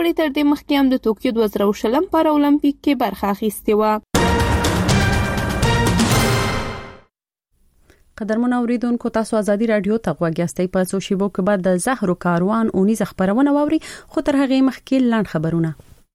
کړې تر دې مخکې هم د توکیو 2020 پر اولمپیک کې برخه اخیستې و. قدرمن اوریدونکو تاسو ازادي رادیو ته غوږیاستئ. په څو شیبو کې بعد د زهرو کاروان اونیز خبرونه واوري، خو تر هغه مخکې لاند خبرونه.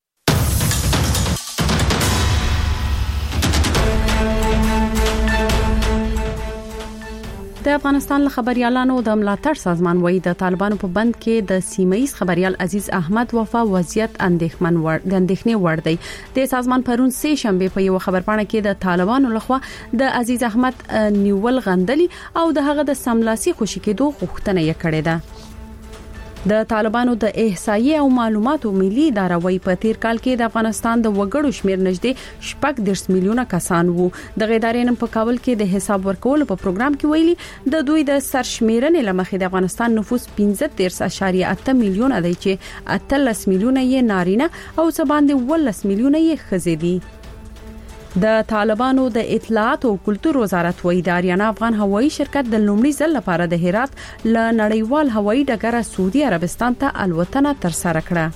د افغانستان له خبريالانو د ملاتړ سازمان وایي د طالبانو په بند کې د سیمه‌ایز خبريال عزیز احمد وفا وضعیت اندېښنې وړ دی. د سازمان پرون سه شنبه په یو خبرپاڼه کې د طالبانو لخوا د عزیز احمد نیول غندلي او د هغه د سملاسي خوشی کېدو غوښتنه یې کړې ده. د طالبانو د احصایې او معلوماتو ملي اداره وایي په تیر کال کې د افغانستان د وګړو شمیر نږدې 10 میلیونه کسان وو. د ادارې نن په کابل کې د حساب ورکولو په پروګرام کې ویلي د دوی د سرشمیرنې لمخې د افغانستان نفوس 15.8 میلیونه دی چې 13 میلیونه یې نارینه او څه باندې 13 میلیونه یې ښځې دي. د طالبانو د اطلاعات او کلتور وزارت وایي د آریانا افغان هوایي شرکت د لومړي ځل لپاره د هرات له نړیوال هوایي ډګر سعودي عربستان ته الوتنه ترسره کړه.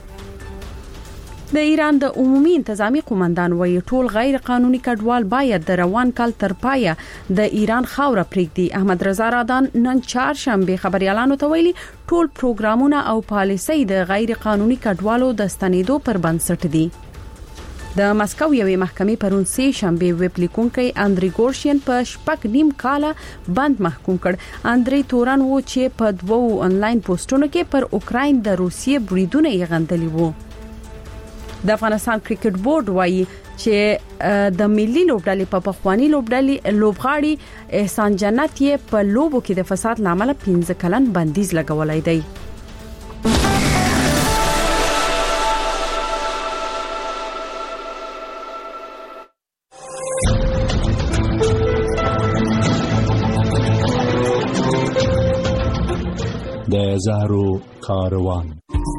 د ایران د عمومي انتظامی قومندان وایي ټول غیر قانوني کډوال باید د روان کال تر پایه د ایران خاوره پرېږدي. احمد رضا رادان نن چهارشنبه خبريالانو ته ویلي ټول پروګرامونه او پالیسۍ د غیر قانوني کډوالو د ستنېدو پر بنسټ دي. د مسکو یوې محکمې پرون سه شنبه ویب لیکونکي اندري ګورشین په 9.5 کاله بند محکوم کړ. اندري توران وو چې په 2 آنلاین پوسټونو کې پر اوکراین د روسیې بریدونه یې غندلي وو. د افغانستان کرکټ بورډ وایي چې د ملي لوبډلې په پخوانی لوبغاړي احسان جنت یې په لوبو کې د فساد لامل 15 کلن بندیز لګولای دی. د زهرو کاروان.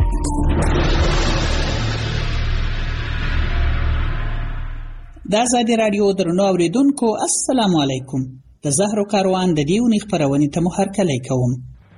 د ازادي رادیو درنو اوریدونکو السلام علیکم. د زهرو کاروان د دیونی خبرونه ته محرکلی کوم.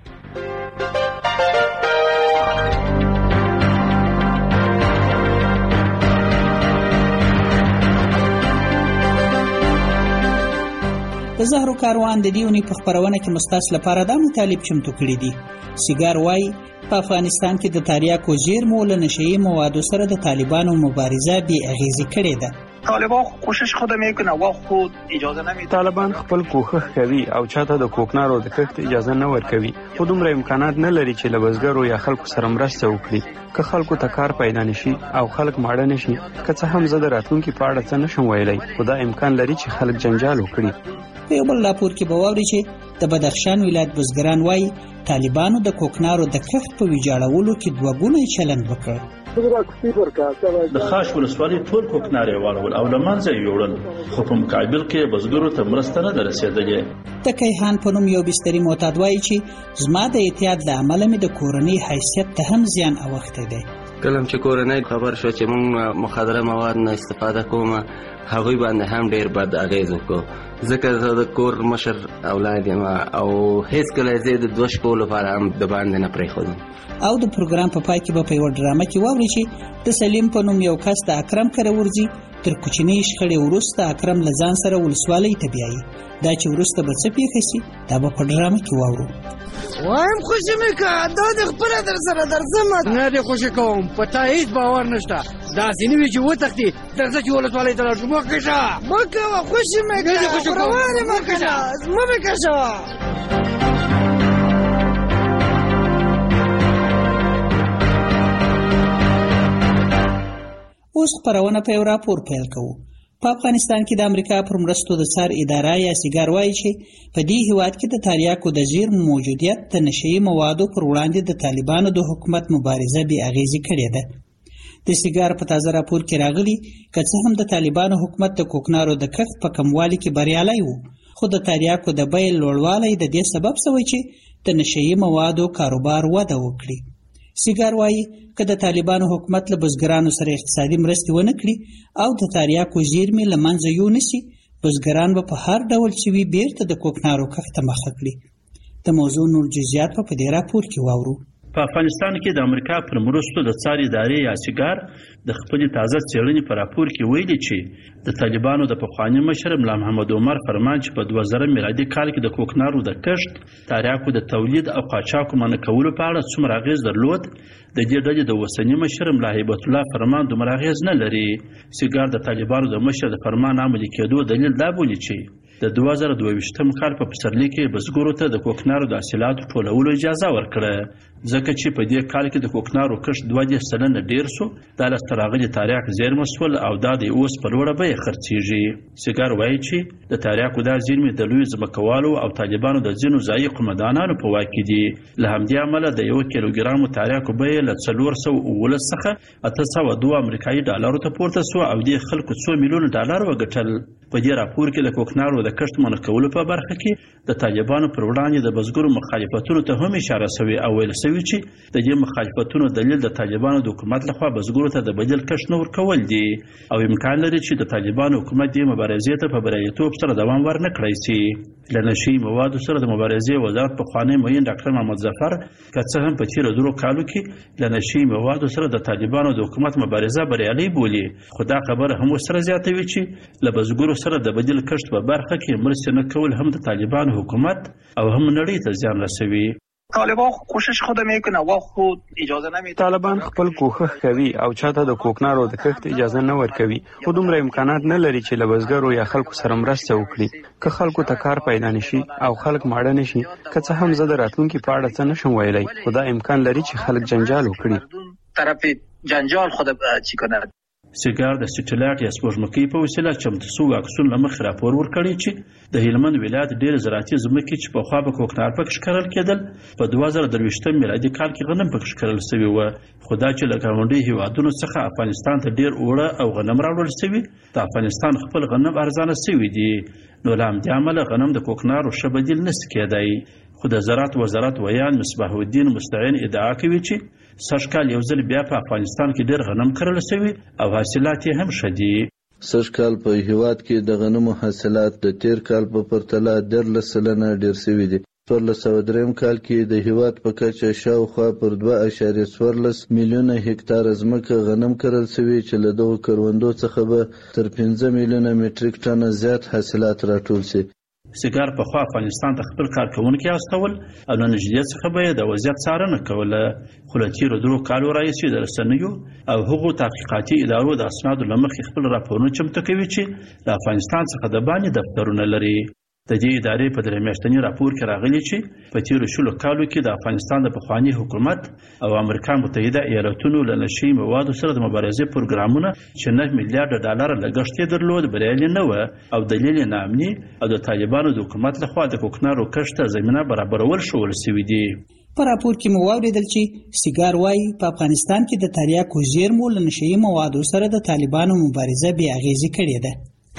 د زهرو کاروان د دیونی په خبرونه کې مستاس لپاره د مطالب چمتو کړی دي. سیګار وای په افغانستان کې د تریاکو زیرمو له نشئی موادو سره د طالبانو مبارزه بی اغیزی کړې ده. طالبان کوشش خود میکنه و خود اجازه نمیده. طالبان خپل کوښښ کوي او چاته د کوکنارو د کښت اجازه نه ورکوي. خو دومره امکانات نه لري چې لبزګرو یا خلکو سره مرسته وکړي. که خلکو ته کار پیدا نشي او خلک ماړه نشي، که څه هم زه د راتلونکي په اړه څه نشم ویلی، خو دا امکان لري چې خلک جنجال وکړي. په یو بل راپور کې به واوري چې د بدخشان ولایت بزګران وایي طالبانو د کوکنارو د کښت په ویجاړولو کې 2 ګونه چلند وکړ. د خاش ولسوالۍ ټول کوکنارې والول او لمنځه یوړل، خو په مقابل کې بزګرو ته مرسته نه رسیدلې. د کیهان په نوم یو بستري معتاد وایي چې زما د اعتیاد له امله مې د کورنۍ حیثیت ته هم زیان اوښتی دی. کله چې کورنۍ خبر شو چې موږ مخدره مواد نه استفاده کوو، هغوی باندې هم ډیر بد اغیز وکړو. ځکه زه د کور مشر اولاد یم او هیڅ کله زه د 2 شپو لپاره هم د باندې نه پرېښودم. او د پروګرام په پای کې به په یو ډرامه کې واوري چې د سلیم په نوم یو کس د اکرم کره ورځي تر کوچنی شخړې وروسته اکرم لزان سره ولسوالۍ ته بیایي. دا چې وروسته به څه پیښ شي دا به په ډرامه کې واورو. وایم خوشی میکا دا د خپل در سره درځم نه دی خوشی کوم پتا هیڅ باور نشته دا ځینې چې وتختی درځه چې ولسوالۍ ته لاړ مو کښه مکه خوشی میکا روانه مکه مو میکښه. اوس خبرونه په یو راپور پیل کوو. په افغانستان کې د امریکا پر مرستو د څار اداره یا سیګار وایي چې په دې هیواد کې د تریاکو د زیرمو موجودیت د نشئی موادو پر وړاندې د طالبانو د حکومت مبارزه بې اغیزې کړې ده. د سیګار په تازه راپور کې راغلي که څه هم د طالبانو حکومت د کوکنارو د کښت په کموالي کې بریالی و، خو د تریاکو د بیې لوړوالی د دې سبب شوی چې د نشئی موادو کاروبار وده وکړي. سیګار وایي که د طالبانو حکومت له بزګرانو سره اقتصادي مرستې ونه کړي او د تریاکو زیرمې له منځه یونیسي، بزګران به په هر ډول چې وي بیرته د کوکنارو کښت ته مخه کړي. د موضوع نور جزئیات په دې راپور کې واورو. په افغانستان کې د امریکا پر مرستو د څار ادارې یا سیګار د خپل تازه څېړنې په راپور کې ویلي چې د طالبانو د پخوانی مشر ملا محمد عمر فرمان چې په 2000 میلادي کال کې د کوکنارو د کښت، تریاکو د تولید او قاچاقو منع کولو په اړه څومره اغېز درلود، د دې ډلې د اوسني مشر ملا هیبت الله فرمان دومره اغېز نه لري. سیګار د طالبانو د مشر د فرمان عملي کېدو دلیل دا بولي چې د 2022 کال په پسرلي کې بزګرو ته د کوکنارو د حاصلاتو ټولولو اجازه ورکړه، ځکه چې په دې کال کې د کوکنارو کښت 2% ډیر شو، دا لاسته راغلي تریاک زیرمه شول او دا د اوس په لوړه بیه خرڅیږي. سیګار وایي چې د تریاکو دا زیرمې د لوی ځمکوالو او طالبانو د ځینو ځایي قومندانانو په واک کې دي. له همدې امله د 1 کیلوګرام تریاکو بیه له 419 څخه 802 امریکایي ډالرو ته پورته شو او د خلکو 2 میلیون ډالر وګټل. په دې راپور کې د کوکنارو د کښت منع کولو په برخه کې د طالبانو پر وړاندې د بزګرو مخالفتونو ته هم اشاره شوې او ویل شوي چې د دې مخالفتونو دلیل د طالبانو د حکومت لخوا بزګرو ته د بدیل کښت نه ورکول دي او امکان لري چې د طالبانو حکومت دې مبارزې ته په بریالیتوب سره دوام ورنه کړی شي. له نشي موادو سره د مبارزې وزارت پخوانی معین ډاکټر محمد ظفر که څه هم په تیرو 2 کالو کې له نشي موادو سره د طالبانو د حکومت مبارزه بریالۍ بولي، خو دا خبره هم ورسره زیاتوي چې له بزګرو سره د بدیل کښت په برخه کې مرستې نه کول هم د طالبانو حکومت او هم نړۍ ته زیان رسوي. طالبان کوشش خود میکنه و خود اجازه نمیده. طالبان خپل کوښښ کوي او چاته د کوکنارو د کښت اجازه نه ورکوي، خو دومره امکانات نه لري چې له بزګرو یا خلکو سره مرسته وکړي. که خلکو ته کار پیدا نشي او خلک ماړه نشي، که څه هم زه د راتلونکي په اړه څه نشم ویلی، خو دا امکان لري چې خلک جنجال وکړي. طرف جنجال خود چی کنه. سیګار د سټلایټ یا سپوږمکۍ په وسیله چمتو شوي عکسونه له مخې راپور ورکړی چې د هلمند ولایت ډېر زراعتي ځمکې چې پخوا به کوکنار پکې کرل کېدل په 2023 میلادي کال کې غنم پکې کرل شوي وو، خو دا چې له ګاونډي هیوادونو څخه افغانستان ته ډېر اوړه او غنم راوړل شوي، د افغانستان خپل غنم ارزانه شوي دي، نو له همدې امله غنم د کوکنارو ښه بدیل نشي کېدی. خو د زراعت وزارت ویان مصباح الدین مستعین ادعا کوي چې سږ کال یو ځل بیا په افغانستان کې ډېر غنم کرل شوي او حاصلات یې هم ښه دي. سږ کال په هیواد کې د غنمو حاصلات د تیر کال په پرتله 13% ډېر شوي دي. 2003 کال کې د هیواد په کچه شاوخوا پر 2.14 میلیونه هکتار ځمکه غنم کرل شوي چې له دغو کروندو څخه به تر 5 میلیونه میټریک ټنه زیات حاصلات راټول شي. سیګار پخوا افغانستان ته خپل کارکوونکي استول او له نږدې څخه به یې د وضعیت څارنه کوله، خو له تېرو 2 کالو راهیسې د رسنیو او هغو تحقیقاتي ادارو د اسنادو له مخې خپل راپورونه چمتو کوي چې له افغانستان څخه د باندې دفترونه لري. د دې ادارې په 3 میاشتني راپور کې راغلي چې په تیرو 10 کالو کې د افغانستان د پخوانی حکومت او امریکا متحده ایالاتونو له نشي موادو سره د مبارزې پروګرامونه چې 9 میلیارډ ډالر لګښت یې درلود بریالي نه و او دلیل یې ناامني او د طالبانو د حکومت لخوا د کوکنارو کښت زمینه برابرول شول شوي دي. په راپور کې مو واوریدل چې سیګار وايي په افغانستان کې د تریاکو زیرمو له نشي موادو سره د طالبانو مبارزه بې اغیزې کړې ده.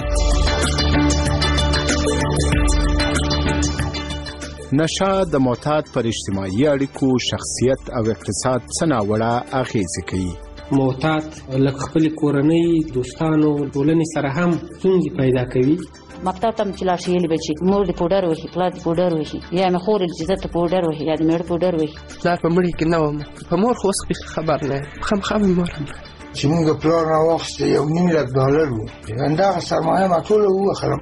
نشه د معتاد پر اجتماعي اړیکو، شخصیت او اقتصاد څه ناوړه اغیزې کوي. معتاد لکه خپل کورنۍ، دوستانو، ټولنې سره هم ستونزې پیدا کوي. مکتب ته چې لاړ شي یې به چې مور دې پوډر وهي، پلار دې پوډر وهي، یا مې خور چې زه ته پوډر وهي یا د مېړه پوډر وهي. پلار په مړي کې نه وم، په مور خو اوس خبر نه یم، خامخا مې مور هم چې موږ پلار راواخیسته $1.5 لک وو، همدغه سرمایه ما ټوله ووښلم.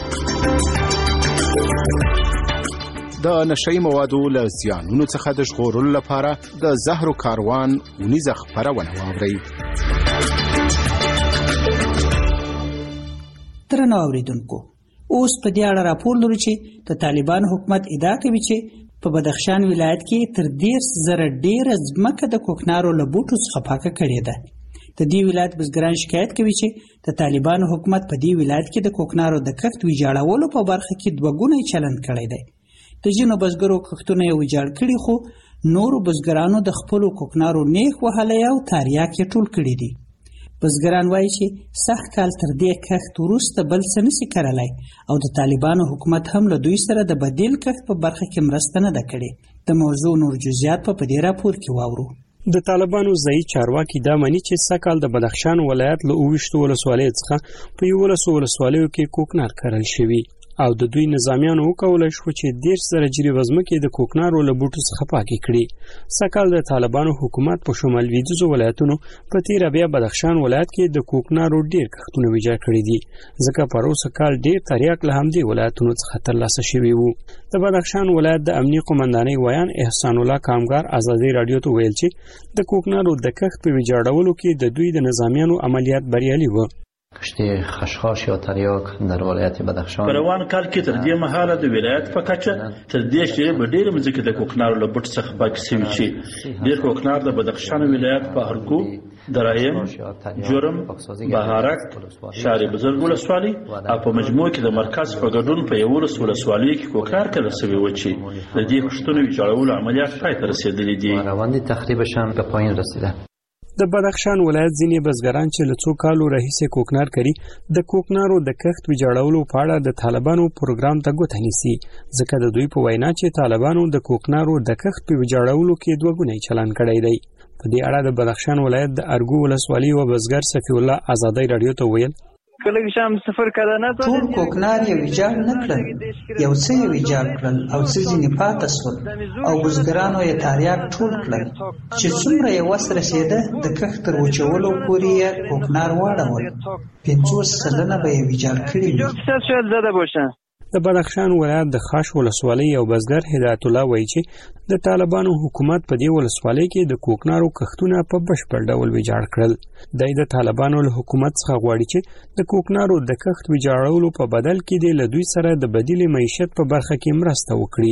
د نشئی موادو له زیانونو څخه د ژغورلو لپاره د زهرو کاروان ونیزه خپرونه واورئ. درنو اوریدونکو، اوس په دې اړه راپور لرو چې د طالبانو حکومت ادعا کوي چې په بدخشان ولایت کې تر 10,000 ډیره ځمکه د کوکنارو له بوټو څخه پاکه کړې ده. د دې ولایت بزګران شکایت کوي چې د طالبانو حکومت په دې ولایت کې د کوکنارو د کښت ویجاړولو په برخه کې 2 ګونی چلند کړی دی. د ځینو بزګرو کښتونه یې ویجاړ کړي، خو نورو بزګرانو د خپلو کوکنارو نیغ وهلی او تریاک یې ټول کړي دي. بزګران وایي چې سږ کال تر دې کښت وروسته بل څه نشي کرلی او د طالبانو حکومت هم له دوی سره د بدیل کښت په برخه کې مرسته نه ده کړې. د موضوع نور جزئیات په دې راپور کې واورو. د طالبانو ځایي چارواکي دا مانی چې سږ کال د بدخشان ولایت له 28 ولسوالیو څخه په 11 ولسوالیو کې کوکنار کرل شوي. او د دوی نظامیانو وکولای شو چې 10 زره جری وزمکې د کوکنارو له بوټو څخه پاکې کړي. سکهال د طالبانو حکومت په شمال لویدیځو ولایتونو په تیر بیا بدخشان ولایت کې د کوکنارو ډیر کښتونه ویجاړ کړي دي، ځکه پروسه کال ډیر تریاک له همدې ولایتونو څخه ترلاسه شوی وو. د بدخشان ولایت د امنیه قومندانۍ ویان احسان الله کامګار ازادي رادیو ته ویل چې د کوکنارو د کښت په ویجاړولو کې د دوی د نظامیانو عملیات بریالي وو. کشتی خشخاش یا تریاک در ولایت بدخشان په روان کال کې تر دې مهاله د ولایت په کچه تر دې چې په ډېر مځکه د کوکنارو له بوټ څخه پاکې شوي چې ډېر کوکنار د بدخشان ولایت په ارګو، درایم، جرم، بهارک، شهر بزرګ ولسوالۍ او په مجموع کې د مرکز په ګډون په 11 ولسوالیو کې کوکنار کړل شوی و چې د دې کښتونو ویجاړولو عملیات پای ته رسېدلي دي. روند تخریبشان به پایین رسیده. د بدخشان ولایت ځینې بزګران چې له څو کالو راهیسې کوکنار کوي د کوکنارو د کښت ویجاړولو په اړه د طالبانو پروګرام ته ګوته نیسي، ځکه د دوی په وینا چې طالبانو د کوکنارو د کښت په ویجاړولو کې دوه ګونی چلن کړی دی. په دې اړه د بدخشان ولایت د ارګو ولسوالۍ و بزګر صفی الله ازادي رادیو ته ویل ټول کوکنار یې ویجاړ نه کړل، یو څه یې ویجاړ کړل او څه ځینې پاتې شول او بزګرانو یې تریاک ټول کړل چې څومره یې وس رسېده د کښت تر وچولو پورې یې کوکنار واړول، 50 سلنه به یې ویجاړ کړي وي. د بدخشان ولایت د خاش ولسوالۍ یو بزګر هدایت الله وایي چې د طالبانو حکومت په دې ولسوالۍ کې د کوکنارو کښتونه په بشپړ ډول ویجاړ کړل. د طالبانو له حکومت څخه غواړي چې د کوکنارو د کښت ویجاړولو په بدل کې د دوی سره د بدیل معیشت په برخه کې مرسته وکړي.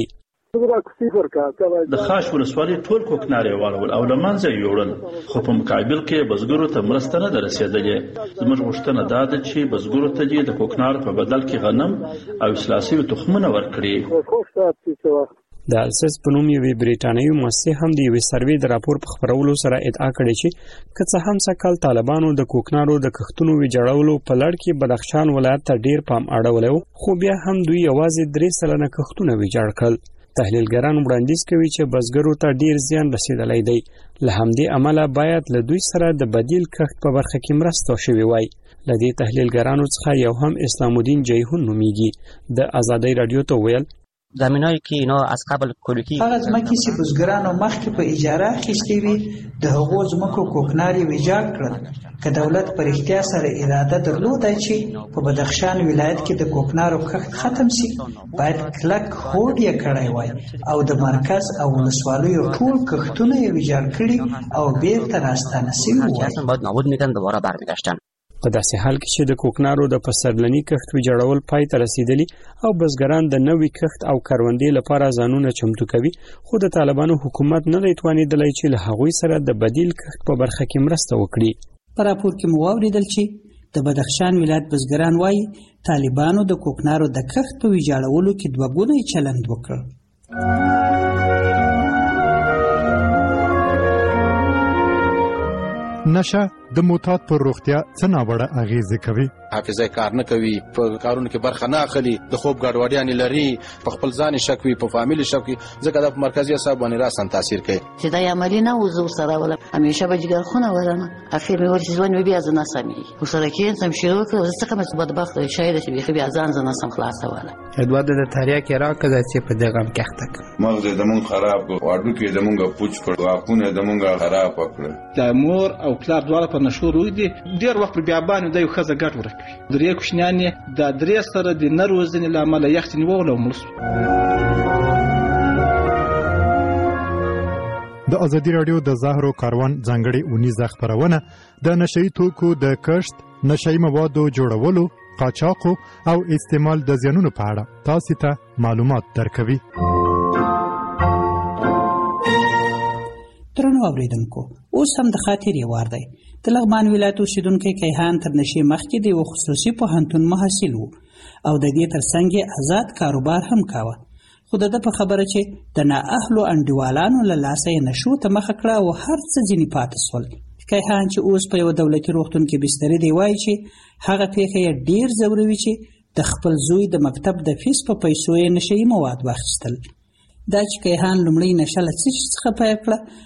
د خاش ولسوالۍ ټول کوکنار یې واړول او له منځه یې یوړل، خو په مقابل کې بزګرو ته مرسته نه ده رسېدلې. زموږ غوښتنه دا ده چې بزګرو ته دې د کوکنارو په بدل کې غنم او اصلاح شوي تخمونه ورکړي. د السس په نوم یوې بریټانیوي مؤسسې هم د یوې سروې د راپور په خپرولو سره ادعا کړې چې که څه هم سکهال طالبانو د کوکنارو د کښتونو ویجاړولو په لړ کې بدخشان ولایت ته ډیر پام اړولی و، خو بیا هم دوی یوازې 3 سلنه کښتونه ویجاړ کړل. تحلیلګران وړاندیز کوي چې بزګرو ته ډیر زیان رسیدلی دی، له همدې امله باید له دوی سره د بدیل کښت په برخه کې مرسته شوې وای. له دې تحلیلګرانو څخه یو هم اسلام الدین جیهون نومیږي، د ازادي رادیو ته ویل زمینایی که اینا از قبل کلوکی هغه ځمکې چې بزګرانو مخکې په اجاره اخیستې وي د هغو ځمکو کوکنار یې ویجاړ کړل. که دولت په رښتیا سره اراده درلوده چې په بدخشان ولایت کې د کوکنارو کښت ختم شي، باید کلک هوډ یې کړی وای او د مرکز او ولسوالیو ټول کښتونه یې ویجاړ کړي او بیرته راستانه شوي وای. باید نابود میکردن دوباره برمیگشتن. په داسې حال کې چې د کوکنارو د پسرلني کښت ویجاړول پای ته رسیدلی او بزګران د نوي کښت او کروندې لپاره ځانونه چمتو کوي، خو د طالبانو حکومت نه دی توانېدلی چې له هغوی سره د بدیل کښت په برخه کې مرسته وکړي. په راپور کې مو واوریدل چې د بدخشان ولایت بزګران وایي طالبانو د کوکنارو د کښت په ویجاړولو کې دوه ګونی چلند وکړ. نشه د معتاد پر روغتیا څه ناوړه اغیزې کوي؟ حافظه کار نه کوي، په کارونو کې برخه نه اخلي، د خوب ګډوډیانې لري، په خپل ځان شک وي، په فامیل شک وي، ځکه د مرکزي اعصاب باندې راسن تاثیر کوي. چې دا عملی نه وزور سره ولا همیشه به جګر خونه ورنه اخر مې ورته ځوان بیا ځنه سمي وسره کې سم شروع کړ زه څنګه مې بدبخت شاید چې بیا ځان زنه خلاص ولا ادواد د تاریخ راکړه چې په دغه کښتک مغز د مون خراب واډو کې د مونږه پوچ کړ واپونه د مونږه خراب کړ. د مور او پلار دواړه په نشو روي دي ډیر وخت بیا باندې د یو خزه ګټ ورکوي. درې کوشنیانې د درې سره د نروزنې لامل یخت نیول او مرسو. د ازادي رادیو د زهرو کاروان ځانګړي اونیزه خبرونه د نشئی توکو د کښت، نشئی موادو جوړولو، قاچاقو او استعمال د زیانونو په اړه تاسو ته معلومات درکوي. درنو اوریدونکو، اوس هم د خاطرې وار دی. د لغمان ولایت اوسیدونکی کیهان تر نشې مخکې د یو خصوصي پوهنتون محصل و او د دې ترڅنګ آزاد کاروبار هم کاوه، خو د په خبره چې د نااهلو انډیوالانو له لاسه یې نشو ته مخه کړه او هر څه ځینې پاتې شول. کیهان چې اوس په یو دولتي روغتون کې بسترې دی وایي چې هغه پیښه یې ډیر ځوروي چې د خپل زوی د مکتب د فیس په پیسو یې نشئی مواد واخیستل. دا چې کیهان لومړی نشه له څه څخه پیل کړه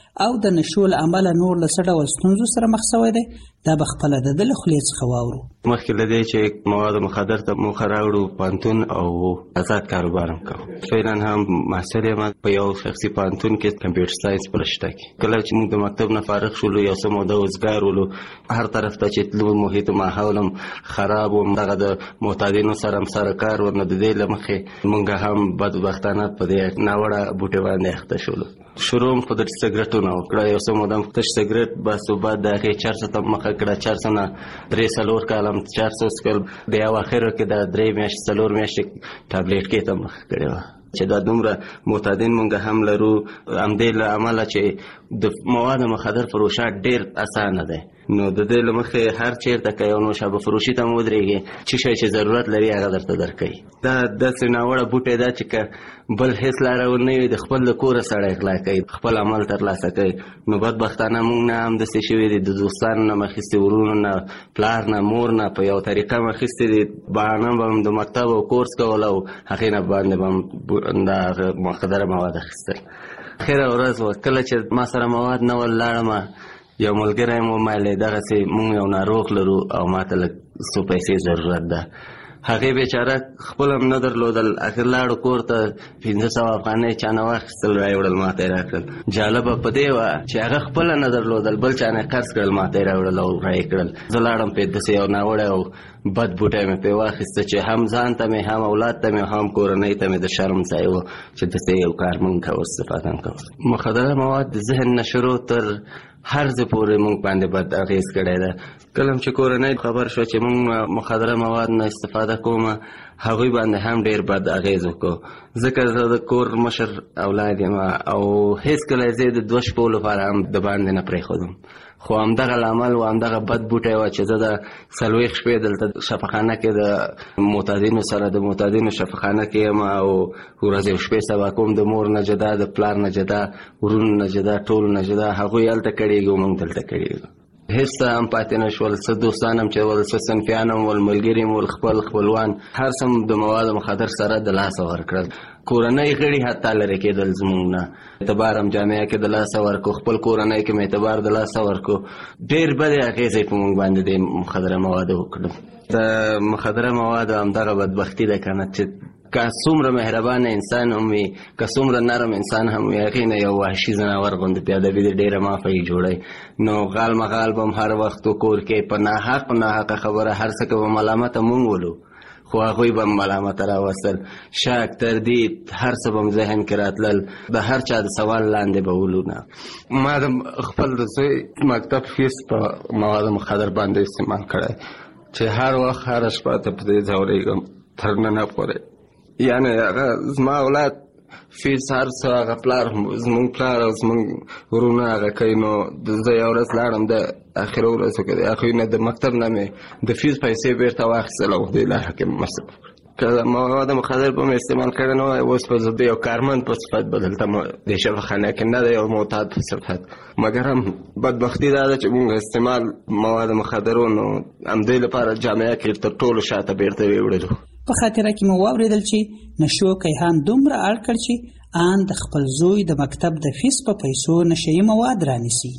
او د نشو له امله نور له څه ډول ستونزو سره مخ شوی دی دا به خپله د ده له خولې څخه واورو. مخکې له دې چې مواد مخدر ته موخه راوړو پوهنتون او آزاد کاروبار هم کوو. فعلا هم محصل یم په یو شخصي پوهنتون کې کمپیوټر ساینس په رشته کې. کله چې موږ د مکتب نه فارغ شولو یو څه موده وزګار ولو هر طرف ته چې تلو محیط و ماحول هم خراب و دغه د معتادینو سره هم سره کار و نو د دې له مخې موږ هم بدبختانه په دې ناوړه بوټې باندې اخته شولو. شروع هم خو د سګرټونو وکړه یو څه موده تش سګرټ بس و بعد د هغې چرسو ته مخه کړه چرسو نه 3-4 کال هم چرسو څکل د یو اخرو کې د 3 میاشتې 4 میاشتې ټابلیټ کې ته مخه کړې وه چې دا دومره معتادین مونږ هم لرو. همدې له امله چې د مواد مخدر فروشات ډېر اسانه دی نو د دې له مخې هر چېرته که یو نوشابه فروشي ته هم ودرېږي چې شی چې ضرورت لري هغه درته درکوي. دا داسې ناوړه بوټی ده چې که بل هېڅ لاره ونه وي د خپل د کوره سړی غلا کوي خپل عمل ترلاسه کوي. نو بدبختانه مونږ نه هم داسې شوي دي د دوستانو نه مخیستې ورونو نه پلار نه مور نه په یو طریقه مخیستې دي بهانه به هم د مکتب او کورس کول او هغې نه باندې به هم دا مخدره مواد اخیستل. خیره ورځ وه کله چې ما سره مواد نه ول لاړم یو ملګری مو ویلی دغسې مونږ یو ناروغ لرو او ما ته لږ څو پیسې ضرورت ده. هغې بیچاره خپل هم نه درلودل اخر لاړو کور ته 500 افغانۍ چا نه واخیستل راوړل ما ته یې راکړل. جالبه په دې وه چې هغه خپله نه درلودل بل چا نه قرض کړل ما ته یې راوړل او رایې کړل. زه لاړم پې داسې یو ناوړی او بد بوټی مې پې واخیسته چې هم ځان ته مې هم اولاد ته مې هم کورنۍ ته مې د شرم ځای و چې داسې یو کار مونږ کوو استفاده هم کوو. مخدره مواد د ذهن نه شروع تر هر ځای پورې مونږ باندې بد اغېز کړی ده. کله چې کورنۍ خبر شوه چې مونږ مخدره مواد نه استفاده کوم هغوی باندې هم ډېر بد اغېز وکړو ځکه زه د کور مشر اولاد یم او هېڅکله یې زه د 2 شپو لپاره هم د باندې نه پرېښودم خو همدغه لامل و همدغه بد بوټی وه چې زه د 40 شپې دلته شفاخانه کې د معتادینو سره د معتادینو شفاخانه کې یم او ورځې او شپې سبا کوم د مور نه جدا د پلار نه جدا ورونو نه جدا ټول نه جدا هغوی هلته کړېږي موږ دلته کړېږو. هېڅ څه هم پاتې نه شول څه دوستان هم چې ول څه صنفیان هم ول ملګري هم ول خپلوان هر څه د مواد مخدر سره د لاسه ورکړل. کورنۍ غړي حتی لرې کېدل زموږ نه اعتبار هم جامعه کې د لاسه ورکو خپل کورنۍ کې مې اعتبار د لاسه ورکو ډېر بدې اغېزې په موږ باندې د مخدره موادو وکړل. د مخدره موادو همدغه بدبختي ده که نه چې که څومره مهربانه انسان هم وي که څومره نرم انسان هم وي هغې نه یو وحشي ځناور غوندې پیادوي د ډېره مافه یې جوړوي. نو غال مغال به هم هر وخت کور کې په ناحقه خبره هر څه که به ملامته مونږ ولو خو هغوی به ملامته راوستل شک تردید هر څه به ذهن کې راتلل د هر چا د سوال لاندې به ولو نه. ما د خپل د زوی مکتب فیس په مواد مخدر باندې استعمال کړی چې هر وخت هره شپه ته په دې ځورېږم تر ننه پورې یعنې هغه زما اولاد فیس هر څه هغه پلار زمونږ پلار او زمونږ ورونه هغه کوي نو زه یو ورځ لاړم د اخره ورځو کې د هغوی نه د مکتب نه مې د فیس پیسې بېرته واخیستل او دې لاره کې مصرف کړ. که مواد مخدر به مې استعمال کړی نه وای اوس به زه د یو کارمند په صفت به دلته د شفاخانه کې نه د یو معتاد په صفت مګر هم بدبختي دا ده چې مونږ استعمال مواد مخدرو نو همدې لپاره جامعه کې تر ټولو شاته بېرته ویوړلو. په خاطره کې مو واورېدل چې نشو کیهان دومره اړ کړ چې آن د خپل زوی د مکتب د فیس په پیسو نشهیي مواد رانیسي.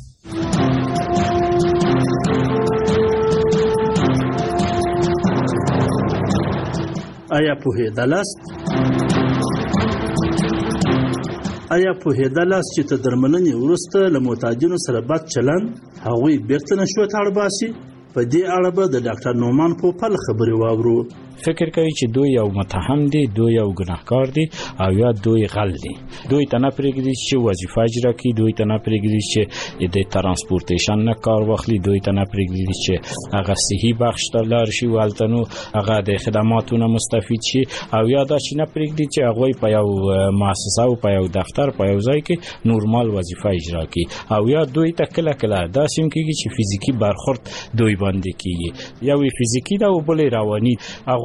آیا پوهېدلاست چې تر درملنې وروسته له معتادینو سره بد چلند هغوی بیرته نشو ته اړ باسي؟ په دې اړه به د ډاکټر نومان پوپل خبرې واورو. فکر کوي چې دوی یو متهم دي دوی یو ګناهکار دي او یا دوی غل دي دوی ته نه پرېږدي چې وظیفه اجرا کړي دوی ته نه پرېږدي چې د ترانسپورټیشن نه کار واخلي دوی ته نه پرېږدي چې هغه صحي بخش ته لاړ شي هلته نو هغه د خدماتو نه مستفید شي او یا دا چې نه پرېږدي چې هغوی په یو مؤسسه او په یو دفتر په یو ځای کې نورمال وظیفه اجرا کړي او یا دوی ته کله داسې هم کېږي چې فزیکي برخورد دوی باندې کېږي یو فزیکي ده او بل رواني هغوی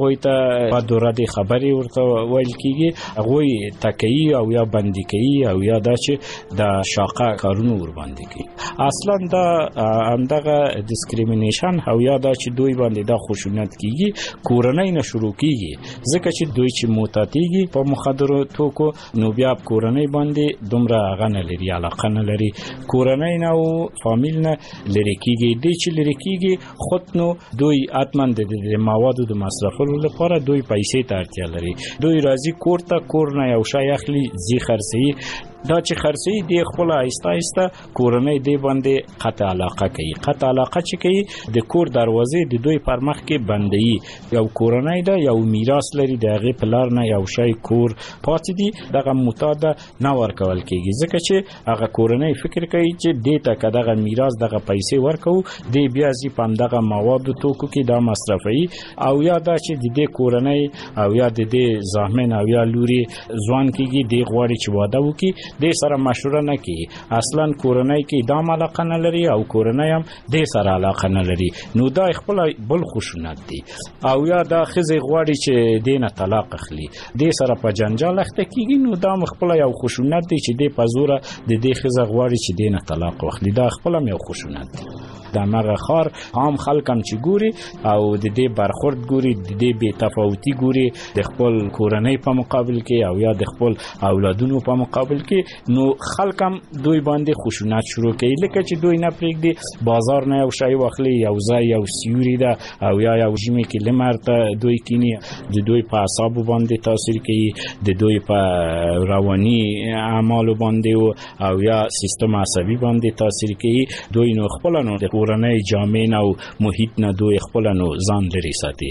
هغوی ته په دوره د خبرې ورته ویل کیږي، هغوی تکي او یا بندي کوي او یا دا چې د شاقه کارونه ور باندې کوي. اصلا دا همدغه ډیسکریمینیشن او یا دا چې دوی باندې دا خشونت کیږي کورنۍ نه شروع کیږي، ځکه چې دوی چې موتاتيږي په مخدرو توکو نو بیا کورنۍ باندې دومره هغه نه لري، علاقه نه لري، کورنۍ نه او فامیل نه لري کیږي. دې چې لري کیږي خود نو دوی اتمن د موادو د مصرفولو لپاره دوی پیسې ته اړتیا لري. دوی راځي کور ته، کور نه یو شی اخلي زی خرڅي، دا چې خرڅي دی خپل آیسته آیسته کورنۍ دی باندې قطع علاقه کوي. قطع علاقه چې کوي د کور دروازې د دوی پر مخ کې بندي، یو کورنۍ ده یو میراث لري، دغه پلار نه یو شی کور پاتې دي، دغه معتاد نه ورکول کیږي، ځکه چې هغه کورنۍ فکر کوي چې دې ته کداغه میراث دغه پیسې ورکو دی بیا زی پام دغه مواد توکو کې دا مصرفي، او یا دا چې د دې کورنۍ او یا د دې زامن او یا لوري ځوان کیږي دی غواړي چې واده وکړي، دې سره مشوره نه کوي، اصلا کورنۍ کې دا علاقه نه لري او کورنۍ هم دې سره علاقه نه لري، نو دا خپل بل خشونت دی. او یا دا خزي غواړي چې دینه طلاق اخلي، دې سره په جنجال اخته کیږي، نو دا خپل یو خشونت دی چې دې په زور د دې خزه غواړي چې دینه طلاق واخلي، دا خپل یو خشونت دی. د مغه خار عام خلکم چې ګوري او د دې برخورد ګوري، د دې بے تفاوتي ګوري د خپل کورنۍ په مقابل کې او یا د خپل اولادونو په مقابل کې، نو خلکم دوی باندې خشونت شروع کوي، لکه چې دوی نه پرېږدي بازار نه یو شی واخلي، یو ځای یو سیوري ده او یا یو ژمي کې لمر ته دوی کینی، د دوی په اعصابو باندې تاثیر کوي، د دوی په رواني اعمالو باندې او یا سیستم عصبي باندې تاثیر کوي. دوی نو خپل نو د کورنۍ جامع او محیط نه دوی خپل نو ځان لري ساتي.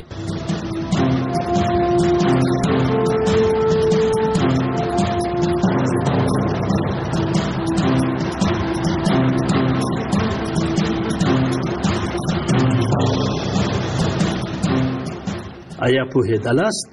آیا پوهېدلاست؟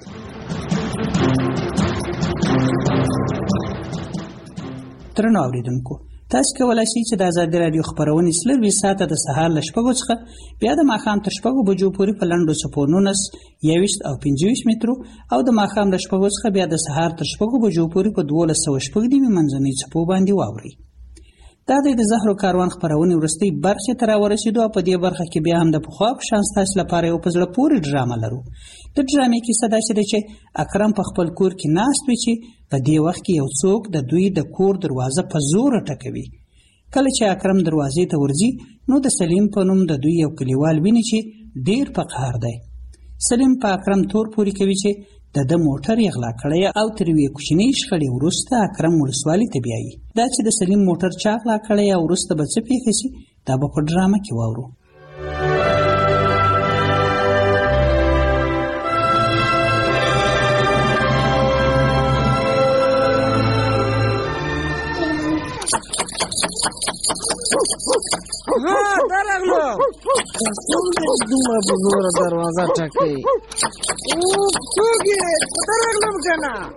درنو اوریدونکو، تاسو کولای شئ چې د آزادي رادیو خبرونه سلوي ساعته د سهار ل 6 څخه بیا د ماښام تر 6 بجو پورې په لنډو چپو 19 21 او 25 مترو او د ماښام ل 6 څخه بیا د سهار تر 6 بجو پورې په 1200 دی منځنۍ چپو باندې واوري. دا د زهرو کاروان خبرونه ورستي برخه تر ورسېدو په دې برخه کې بیا هم د پخوا په شان تاسو لپاره یو پزړه پوری ډرامه لرو. د ډرامې کې صدا شته چې اکرم په خپل کور کې ناست وي چې په دې وخت کې یو څوک د دوی د کور دروازه په زور ټکوي. کله چې اکرم دروازې ته ورځي نو د سلیم په نوم د دوی یو کلیوال ویني چې ډیر په قهر دی. سلیم په اکرم تور پوری کوي چې د موټر یې غلا کړی او تر وی کوچنی شخړې وروسته اکرم ولسوالۍ ته بیایي. دا چې د سلیم موټر چا غلا کړی او وروسته به څه پیښ شي دا به په ډرامه کې واورو. ها درغلو دومره په زوره دروازه ټکوي. څوک یې درغلم که نه؟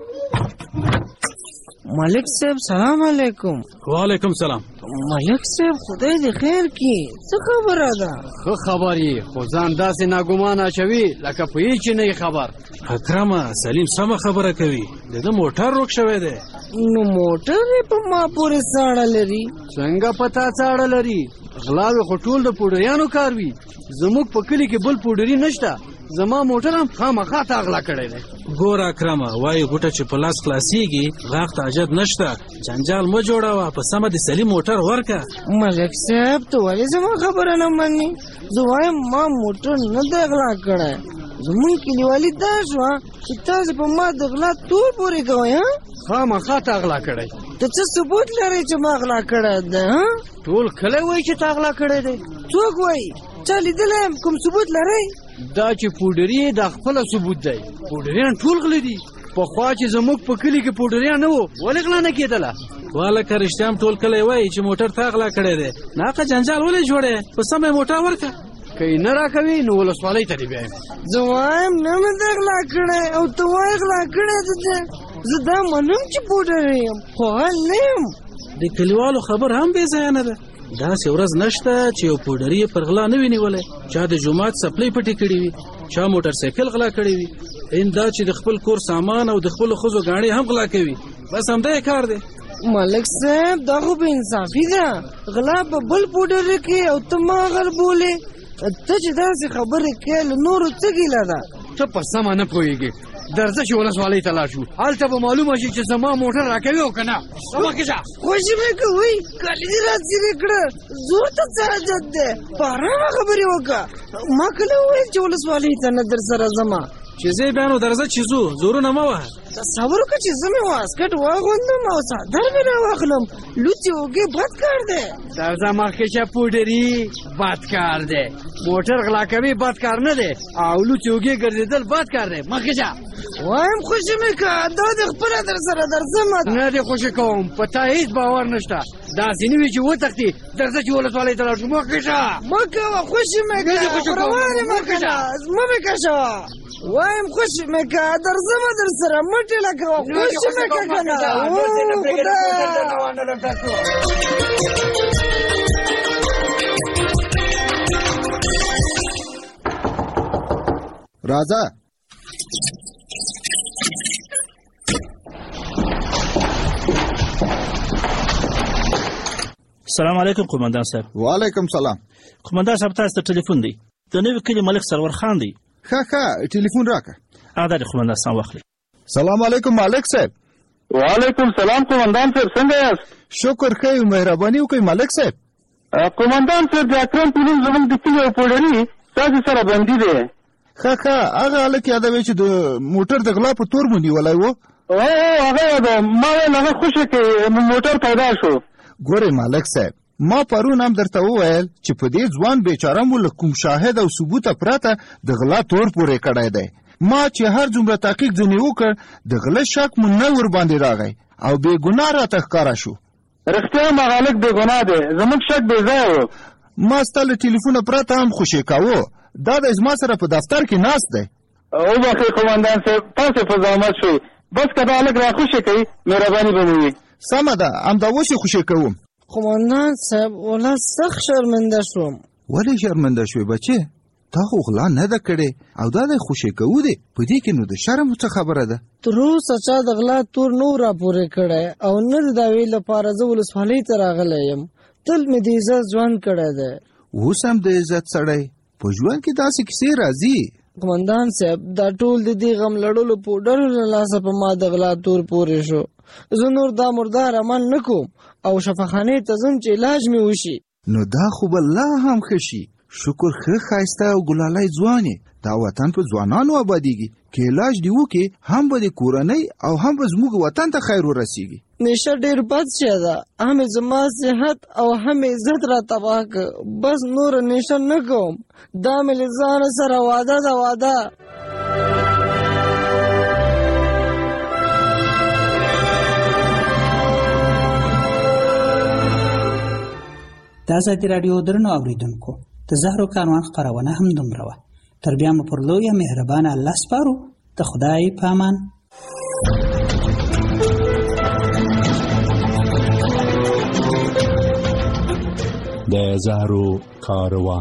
ملک صاحب سلام علیکم. وعلیکم سلام. ملک صاحب خدای دې خیر کړي، څه خبره ده؟ ښه خبر یې، خو ځان داسې ناګمان اچوي لکه پوهېږي چې نه یې خبر. اکرمه سلیم سمه خبره کوي، د ده موټر روک شوی دی. نو موټر یې په ما پورې څاړه لري؟ څنګه په تا څاړه لري؟ غلاوې خو ټول د پوډریانو کار وي، زموږ په کلي کې بل پوډري نشته، زما موټر هم خامخا تا غلا کړی دی. ګوره اکرمه، وایي غوټه چې په لاس خلاصېږي غاښ ته حاجت نشته، جنجال مه جوړوه، په سمه د سلیم موټر ورکه. ملک صاحب ته ولې زما خبره نه منې؟ زه وایم ما موټر نه دی غلا کړی، زمونږ کلیوالي دا شوه چې تاسې په ما د غلا تور پورې کوئ. خامخا تا غلا کړی. ته څه ثبوت لرې چې ما غلا کړی دی؟ ټول کلی وایي چې تا غلا کړی دی. څوک وایي؟ چا لیدلی یم؟ کوم ثبوت لرئ؟ دا چې پوډري دا خپله ثبوت دی. پوډریان ټول غلی دي. پخوا چې زموږ په کلي کې پوډریان نه وو، ولې غلا نه کېدله؟ والکه رښتیا هم ټول کلی وایي چې موټر تا غلا کړی دی، ناقه جنجال ولې جوړی؟ په سمه موټر ورکه. که یې نه راکوي نو ولسوالۍ ته دې بیایم. زه وایم نه مې دی غلا کړی او ته وایې غلا کړی دی. زه دا منم چې پوډر یم، خو حال نه یم. د کلیوالو خبر هم بې ځایه نه ده. داسې ورځ نشته چې یو پوډري پر غلا نه وي نیولی. چا د جومات سپلۍ پټې کړې وي، چا موټر سایکل غلا کړی وي، دا چې د خپل کور سامان او د خپلو ښځو ګاڼې هم غلا کوي. بس همدا یې کار دی. ملک صاحب دا خو به انصافي ده، غلا په بل پوډر کې او ته ما غل بولې. ته چې داسې خبرې کوې له نورو څه ګیله ده؟ ته په سمه نه پوهېږې. درځه چې ولسوالۍ ته لاړ شو، هلته به معلومه شي چې زما موټر راکوي او که نه. مخکې شه. خوشي مې کوئ، کالي دې راڅېرې کړه، زور ته څه حاجت دی؟ په ارامه خبرې وکړه. ما کله وویل چې ولسوالۍ ته نه در سره ځمه؟ چې زه بیا نو درځه چې ځو، زورونه مه وهه. تصور وکړه چې زه مې واسکټ واغوندم او څادر مې راواخلم. لوڅې اوږې بد کار دی. درځه مخکې شه پوډري، بد کار دی. موټر غلا کوي بد کار نه دی، او لوڅې اوږې ګرځېدل بد کار دی. مخکې شه. وایم خوشي مې که دا دې خپله در سره درځم. نه دې خوشي کوم، په تا هېڅ باور نشته. داسې نه وي چې وتښتې. درځه چې ولسوالۍ ته لاړ شو. مخکې شه. مه کوه، خوشي مې که روان یم کنه، مه مې کشوه. وایم خوشي مې که درځم در سره، مه ټېله کوه. خوشي مې که که نه. راځه. السلام علیکم قومندان صاحب. وعلیکم سلام. قومندان صاحب تاسو ته ټلیفون دی، د نوي کلي ملک سرور خان دی. ښه ټلیفون راکړه. دا دی قومندان صاحب واخلئ. سلام علیکم مالک صاحب. وعلیکم سلام قومندان صاحب، څنګه یاست؟ شکر ښه یو، مهرباني وکړئ مالک صاحب. قومندان صاحب د اکرم پولیس زموږ د کلي یو پوډري تاسې سره بندي دی. ښه هغه هلک یادوي چې د موټر د غلا په تور مو نیولی و. هغه یادوم. ما ویل هغه خوشي کوي موټر پیدا شو. ګورئ مالک صاحب، ما پرون هم درته وویل چې په دې ځوان بیچاره مو له کوم شاهد او ثبوته پرته د غلا تور پورې کړی دی. ما چې هر څومره تحقیق ځینې وکړ، د غله شک مو نه ورباندې راغی او بې ګناه راته ښکاره شو. رښتیا هم هغه هلک بې ګناه دی، زموږ شک بې ځایه و. ما ستا له ټلیفونه پرته هم خوشي کاوه. دا دی زما سره په دفتر کې ناست دی. وبخئ قومندان صاحب، تاسې په زحمت شوئ. بس که دا هلک را خوشي کوي، مهرباني به مو وي. سمه ده، همدا اوس یې خوشي کوم. قومندان صاحب والله سخت شرمنده شوم. ولې شرمنده شوې بچې؟ تا خو غلا نه ده کړې او دا دی خوشي کوو دی. په دې کې نو د شرم څه خبره ده؟ تر اوسه چا د غلا تور نو راپورې کړی او نه د دعوې لپاره زه ولسوالۍ ته راغلی یم. تل مې د عزت ژوند کړی دی. اوس هم د عزت سړی په ژوند کې داسې کیسې راځي. قومندان صاحب دا ټول د دې غم لړلو پوډرو له لاسه په ما د غلا تور پورې شو. زه نور دا مردار عمل نه کوم او شفاخانې ته ځم چې علاج مې وشي. نو دا خو به لا هم ښه شي. شکر ښه ښایسته او ګلالی ځوان یې. دا وطن په ځوانانو آبادیږي. که علاج دې وکړې هم به د کورنۍ او هم به زموږ وطن ته خیر ورسیږي. نشه ډېر بد شی ده، هم زما صحت او هم عزت را تباه که. بس نور نشه نه کوم. دا مې له ځانه سره وعده ده، وعده. د ازادي راډیو درنو اوریدونکو، د زهرو کاروان خپرونه هم دومره وه. تر بیا مو پر لویه مهربانه الله سپارو. د خدای په امان. د زهرو کاروان.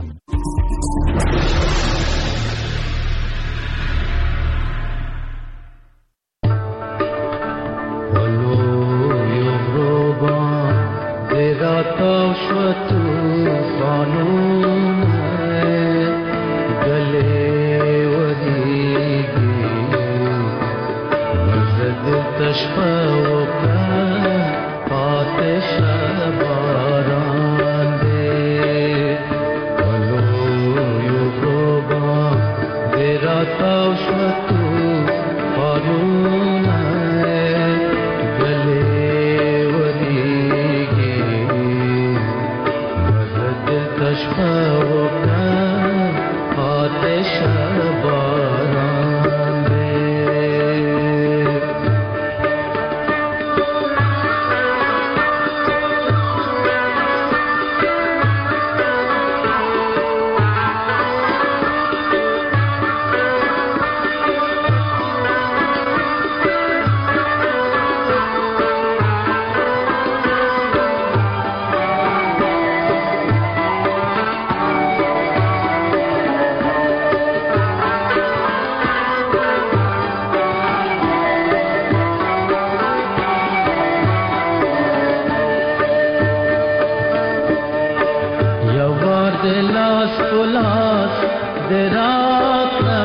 لاس پلاس دراکا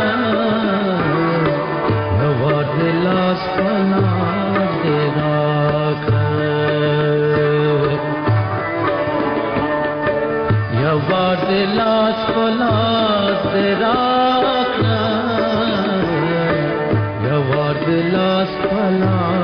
یوار لاس پلاس دراکا یوار لاس پلاس دراکا یوار لاس پلاس